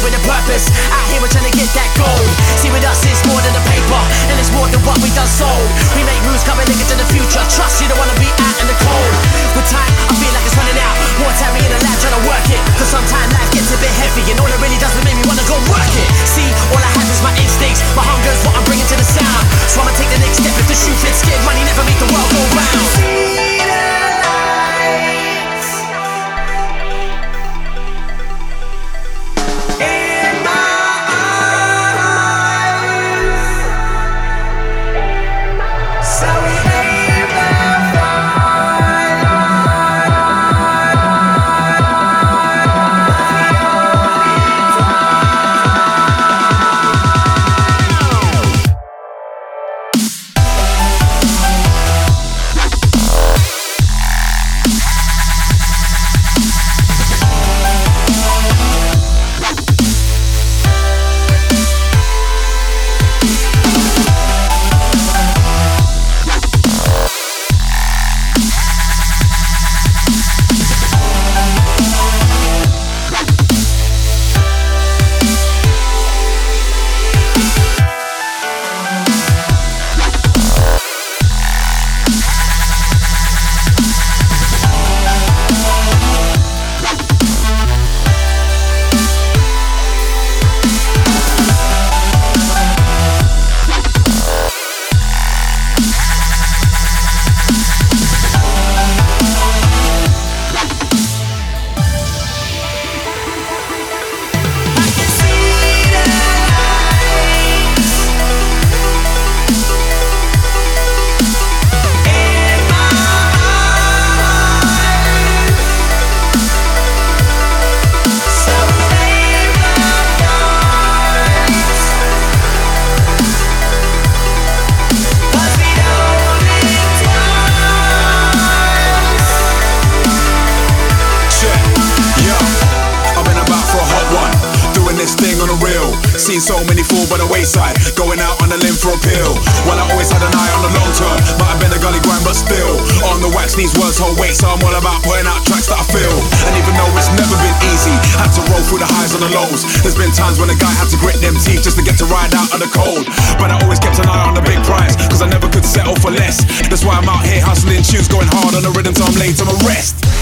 with a purpose. Out here we're trying to get that gold. See, with us it's more than a paper, and it's more than what we done sold. We make moves coming niggas to the future. Trust you don't wanna be out in the cold. With time, I feel like it's running out. More time we in the lab trying to work it. Cause sometimes life gets a bit heavy, and all it really does is make me wanna go work it. See, all I have is my instincts. My hunger's what I'm bringing to the sound. So I'ma take the next step if the shoe fits. Scared money never make the world go round. Seen so many fall by the wayside, going out on a limb for a pill. Well, I always had an eye on the long term. Might have been a gully grind, but still on the wax, these words hold weight. So I'm all about putting out tracks that I feel. And even though it's never been easy, had to roll through the highs and the lows. There's been times when a guy had to grit them teeth just to get to ride out of the cold. But I always kept an eye on the big prize, cause I never could settle for less. That's why I'm out here hustling tunes, going hard on the rhythm till I'm laid to my rest.